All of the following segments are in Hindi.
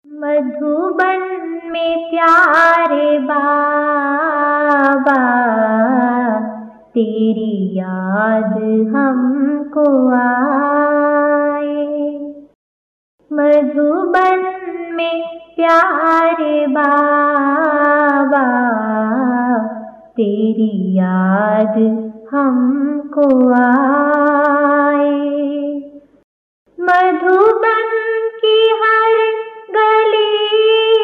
मधुबन में प्यारे बाबा, तेरी याद हमको आए। मधुबन में प्यारे बाबा, तेरी याद हमको आए। मधुबन की हर गली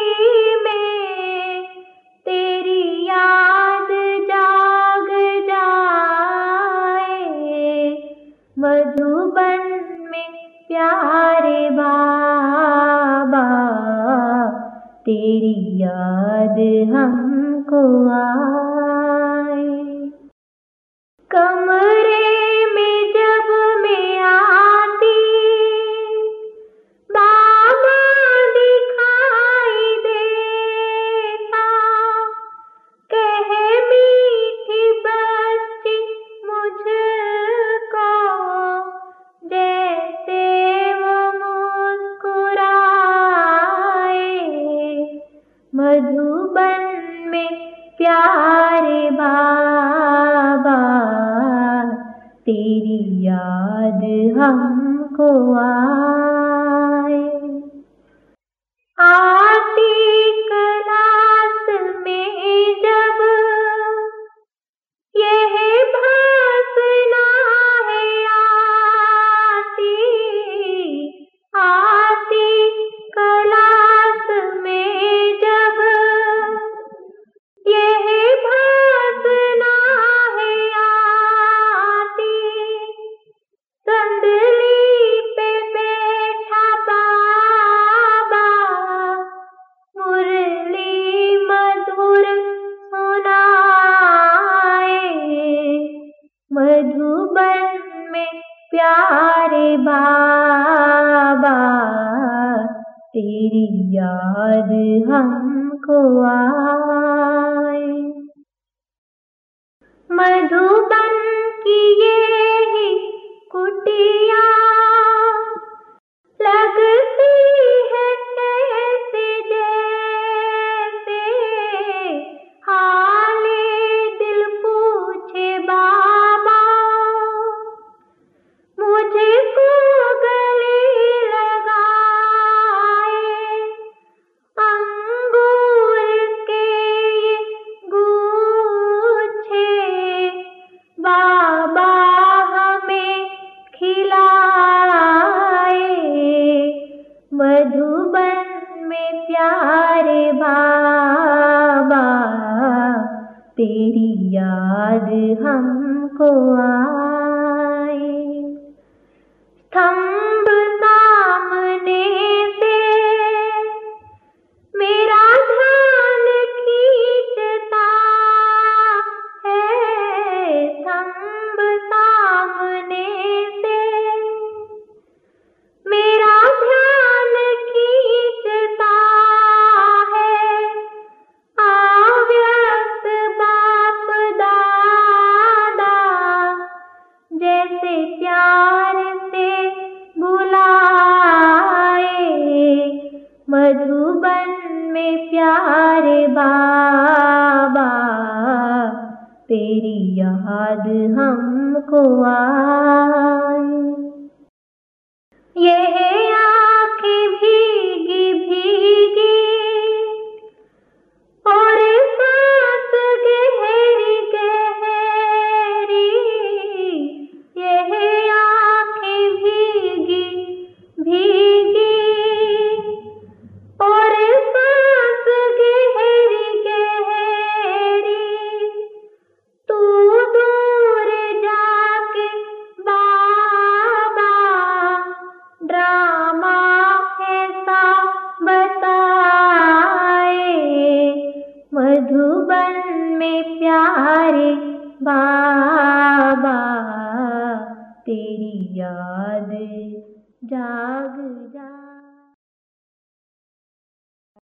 में तेरी याद जाग जाए। मधुबन में प्यारे बाबा, तेरी याद हमको आए। कमरे में जब मैं आती, बाबा दिखाई देता। कहे मीठी बच्ची मुझको, जैसे वो मुस्कुराए। मधुबन में प्यारे बाबा, तेरी याद हमको आए। आती क्लास में जब यह भाषना है आती, आती क्लास में जब यह भाषना है आती। संदली पे बैठा बाबा, मुरली मधुर सुनाए। मधुबन में प्यारे बाबा, तेरी याद हमको आए। मधुबन की ये ही कुटिया लगती है कैसे, जैसे हाले दिल पूछे बाबा। मुझको गले लगाए अंगूर के ये गुच्छे, बाबा हमें खिलाए। मधुबन में प्यारे बाबा, तेरी याद हमको आए। स्तंभ सामने से मेरा ध्यान खींचता है। स्तंभ सामने से मेरा ध्यान खींचता है। अव्यक्त बाप दादा जैसे प्यार से बुलाए। मधुबन में प्यारे बाबा, तेरी याद हमको आए। यह आँखें भीगी भीगी और सांस गहरी गहरी। यह आँखें भीगी भीगी और सांस गहरी गहरी। तू दूर जाके बाबा ड्रामा ऐसा बताए। मधुबन में प्यारे बाबा, तेरी याद जाग